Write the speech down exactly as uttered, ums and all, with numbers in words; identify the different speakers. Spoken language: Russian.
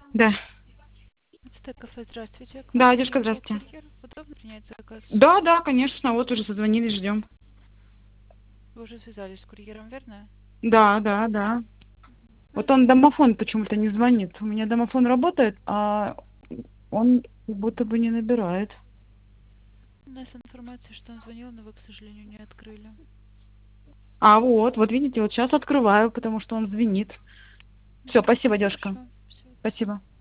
Speaker 1: Да.
Speaker 2: Это кафе, здравствуйте. К вам
Speaker 1: Да, девушка,
Speaker 2: подъехал
Speaker 1: здравствуйте.
Speaker 2: курьер. Удобно принять заказ?
Speaker 1: Да, да, конечно, вот уже созвонились, ждем.
Speaker 2: Вы уже связались с курьером, верно?
Speaker 1: Да, да, да. Вот он домофон почему-то не звонит. У меня домофон работает, а он как будто бы не набирает.
Speaker 2: У нас информация, что он звонил, но вы, к сожалению, не открыли.
Speaker 1: А вот, вот видите, вот сейчас открываю, потому что он звенит. Все,
Speaker 2: Мгм.
Speaker 1: спасибо, девушка.
Speaker 2: Хорошо. Все, до свидания.
Speaker 1: Спасибо.